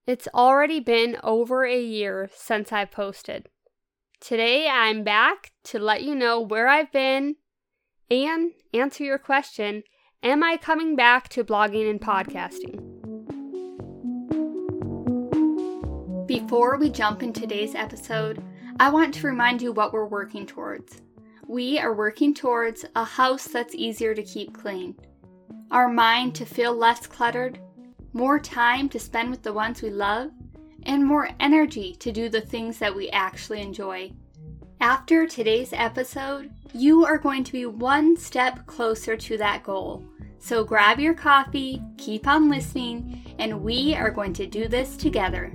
It's already been over a year since I posted. Today I'm back to let you know where I've been and answer your question, am I coming back to blogging and podcasting? Before we jump into today's episode, I want to remind you what we're working towards. We are working towards a house that's easier to keep clean, our mind to feel less cluttered, more time to spend with the ones we love, and more energy to do the things that we actually enjoy. After today's episode, you are going to be one step closer to that goal. So grab your coffee, keep on listening, and we are going to do this together.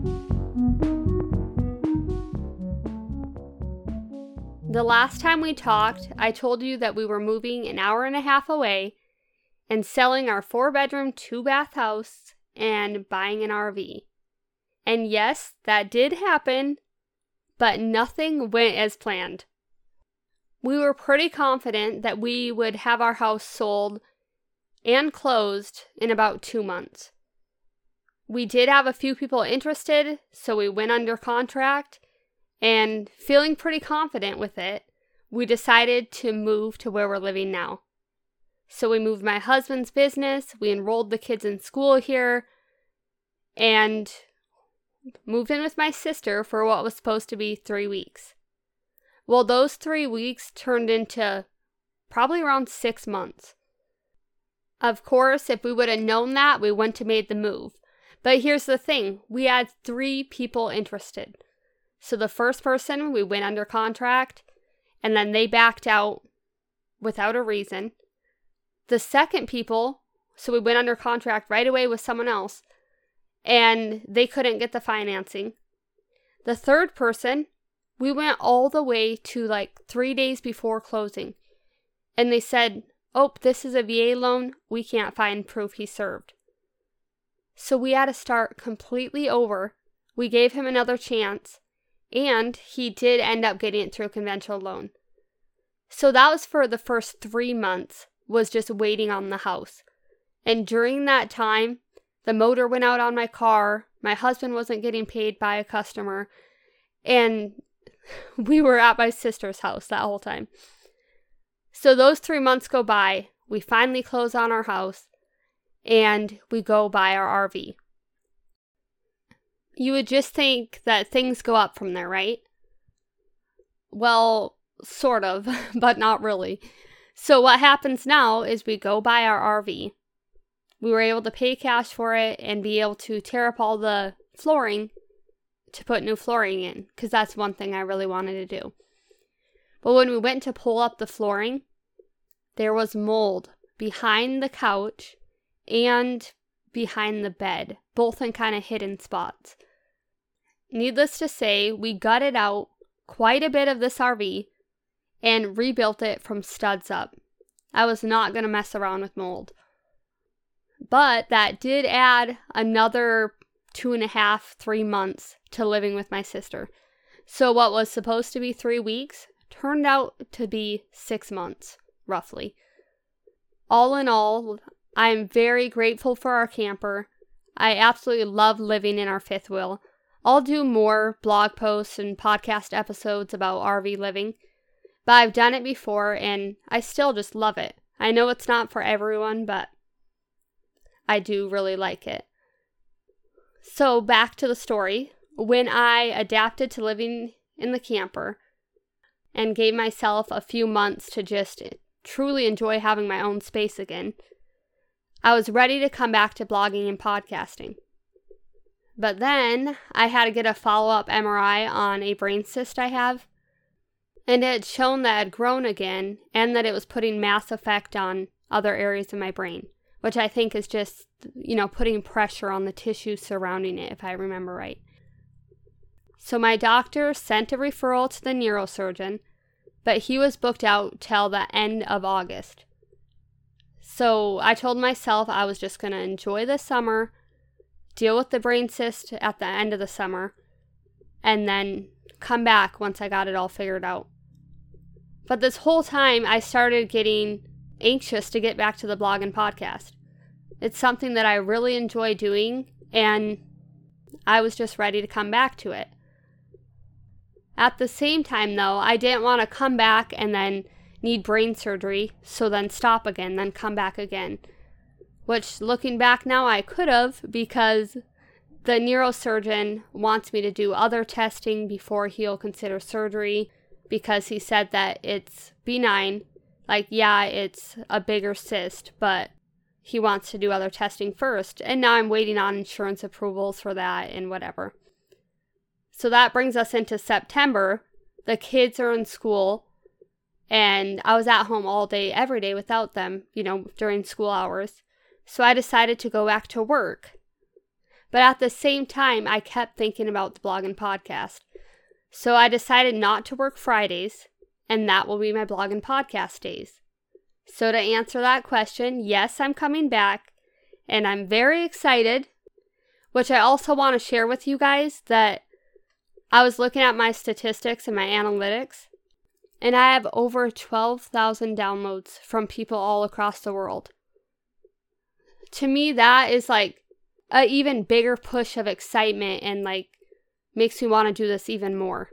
The last time we talked, I told you that we were moving an hour and a half away and selling our 4-bedroom, 2-bath house and buying an RV. And yes, that did happen, but nothing went as planned. We were pretty confident that we would have our house sold and closed in about 2 months. We did have a few people interested, so we went under contract, and feeling pretty confident with it, we decided to move to where we're living now. So we moved my husband's business, we enrolled the kids in school here, and moved in with my sister for what was supposed to be 3 weeks. Well, those 3 weeks turned into probably around 6 months. Of course, if we would have known that, we wouldn't have made the move. But here's the thing, we had 3 people interested. So the first person, we went under contract, and then they backed out without a reason. The second people, so we went under contract right away with someone else, and they couldn't get the financing. The third person, we went all the way to like 3 days before closing, and they said, oh, this is a VA loan, we can't find proof he served. So we had to start completely over. We gave him another chance, and he did end up getting it through a conventional loan. So that was for the first 3 months, was just waiting on the house. And during that time, the motor went out on my car, my husband wasn't getting paid by a customer, and we were at my sister's house that whole time. So those 3 months go by, we finally close on our house, and we go buy our RV. You would just think that things go up from there, right? Well, sort of, but not really. So what happens now is we go buy our RV. We were able to pay cash for it and be able to tear up all the flooring to put new flooring in, because that's one thing I really wanted to do. But when we went to pull up the flooring, there was mold behind the couch and behind the bed, both in kind of hidden spots. Needless to say, we gutted out quite a bit of this RV and rebuilt it from studs up. I was not going to mess around with mold. But that did add another 2.5, 3 months to living with my sister. So what was supposed to be 3 weeks turned out to be 6 months, roughly. All in all, I am very grateful for our camper. I absolutely love living in our fifth wheel. I'll do more blog posts and podcast episodes about RV living, but I've done it before and I still just love it. I know it's not for everyone, but I do really like it. So back to the story. When I adapted to living in the camper and gave myself a few months to just truly enjoy having my own space again, I was ready to come back to blogging and podcasting. But then I had to get a follow-up MRI on a brain cyst I have, and it had shown that it had grown again and that it was putting mass effect on other areas of my brain, which I think is just, putting pressure on the tissue surrounding it, if I remember right. So my doctor sent a referral to the neurosurgeon, but he was booked out till the end of August. So I told myself I was just going to enjoy the summer, deal with the brain cyst at the end of the summer, and then come back once I got it all figured out. But this whole time I started getting anxious to get back to the blog and podcast. It's something that I really enjoy doing, and I was just ready to come back to it. At the same time, though, I didn't want to come back and then need brain surgery, so then stop again, then come back again. Which, looking back now, I could have, because the neurosurgeon wants me to do other testing before he'll consider surgery, because he said that it's benign. Like, yeah, it's a bigger cyst, but he wants to do other testing first. And now I'm waiting on insurance approvals for that and whatever. So that brings us into September. The kids are in school, and I was at home all day, every day without them, during school hours. So I decided to go back to work. But at the same time, I kept thinking about the blog and podcast. So I decided not to work Fridays, and that will be my blog and podcast days. So to answer that question, yes, I'm coming back, and I'm very excited, which I also want to share with you guys that I was looking at my statistics and my analytics, and I have over 12,000 downloads from people all across the world. To me, that is like an even bigger push of excitement and makes me want to do this even more.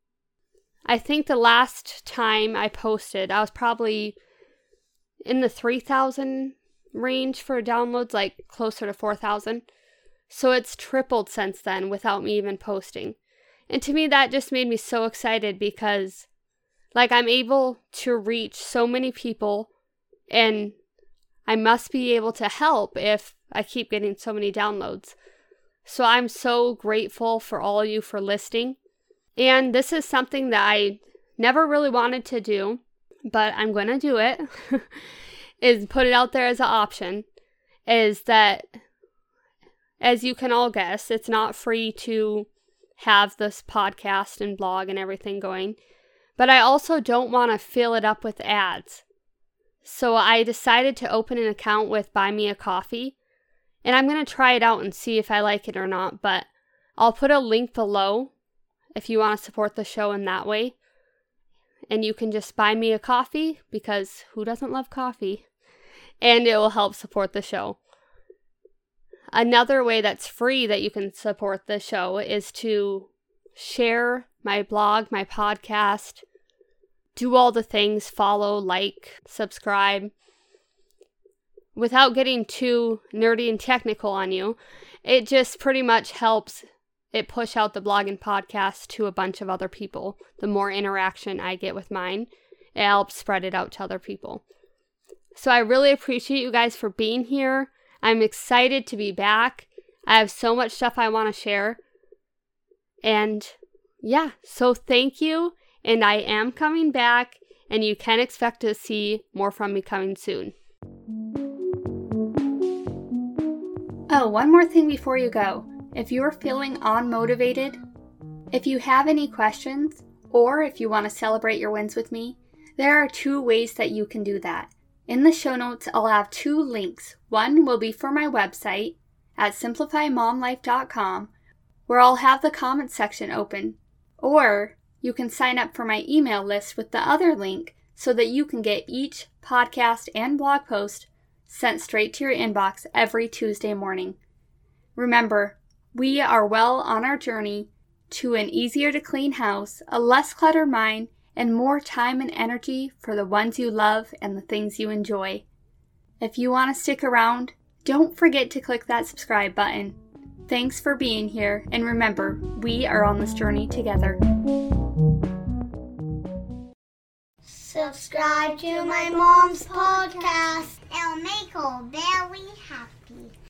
I think the last time I posted, I was probably in the 3,000 range for downloads, like closer to 4,000. So it's tripled since then without me even posting. And to me, that just made me so excited because I'm able to reach so many people, and I must be able to help if I keep getting so many downloads. So I'm so grateful for all of you for listening. And this is something that I never really wanted to do, but I'm going to do it, is put it out there as an option, is that, as you can all guess, it's not free to have this podcast and blog and everything going. But I also don't want to fill it up with ads. So I decided to open an account with Buy Me a Coffee. And I'm going to try it out and see if I like it or not. But I'll put a link below if you want to support the show in that way. And you can just buy me a coffee, because who doesn't love coffee? And it will help support the show. Another way that's free that you can support the show is to share my blog, my podcast, do all the things, follow, like, subscribe. Without getting too nerdy and technical on you, it just pretty much helps it push out the blog and podcast to a bunch of other people. The more interaction I get with mine, it helps spread it out to other people. So I really appreciate you guys for being here. I'm excited to be back. I have so much stuff I want to share. And yeah, so thank you. And I am coming back, and you can expect to see more from me coming soon. Oh, one more thing before you go. If you're feeling unmotivated, if you have any questions, or if you want to celebrate your wins with me, there are 2 ways that you can do that. In the show notes, I'll have 2 links. One will be for my website at simplifymomlife.com, where I'll have the comments section open. Or you can sign up for my email list with the other link so that you can get each podcast and blog post sent straight to your inbox every Tuesday morning. Remember, we are well on our journey to an easier to clean house, a less cluttered mind, and more time and energy for the ones you love and the things you enjoy. If you want to stick around, don't forget to click that subscribe button. Thanks for being here, and remember, we are on this journey together. Subscribe to my mom's podcast. It'll make her very happy.